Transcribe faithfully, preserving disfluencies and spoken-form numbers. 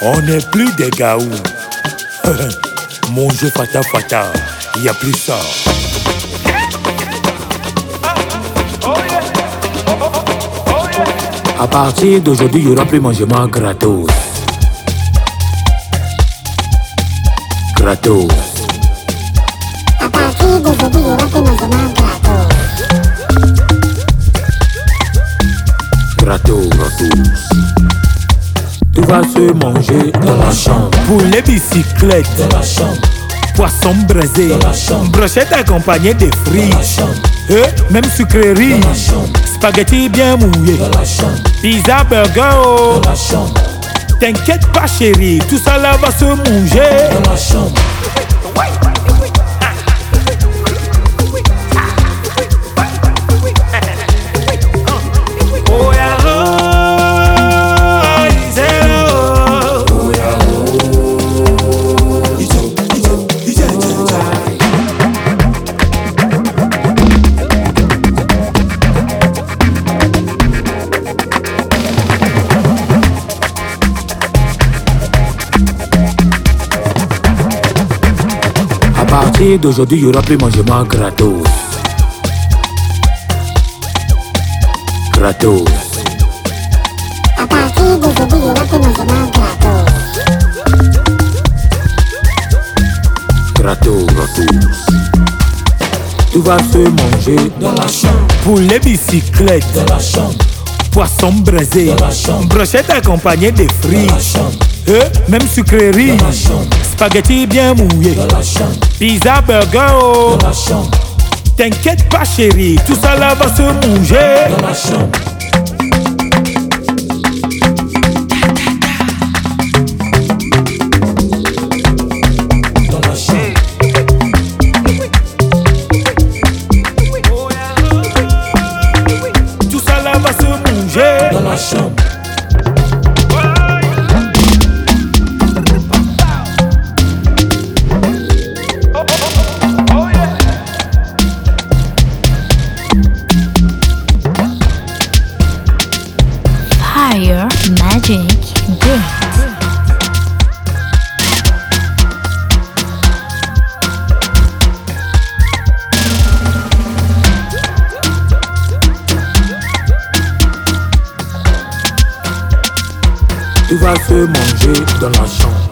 On n'est plus des gaous. Manger fata fata, y a plus ça. À partir d'aujourd'hui, il y aura plus mangement gratos. Gratos. À partir d'aujourd'hui, il y aura plus mangement gratos. Gratos. Gratos. Tout va se manger dans la chambre. Pour les bicyclettes, dans la chambre. Poisson braisé, dans la chambre. Brochette accompagnée de frites. Euh, même sucrerie. Spaghetti bien mouillé. Dans la chambre. Pizza, burger, oh. Dans la chambre. T'inquiète pas chérie, tout ça là va se manger. Dans la chambre. À partir d'aujourd'hui, il y aura plus mangement gratos. Gratos. À partir d'aujourd'hui, il y aura plus mangement gratos. Gratos. Gratos. Tout va se manger dans la chambre. Pour les bicyclettes, dans la chambre. Poisson braisé, dans la chambre. Brochette accompagnée de frites. Euh, même sucrerie. Spaghetti bien mouillé. Dans la chambre. Pizza, burger, oh. Dans la chambre. T'inquiète pas chérie, tout ça là va se manger. Dans la chambre. Dans la chambre. Tout ça là va se manger. Dans la chambre. Fire Magic Gift. Tout va se manger dans la chambre.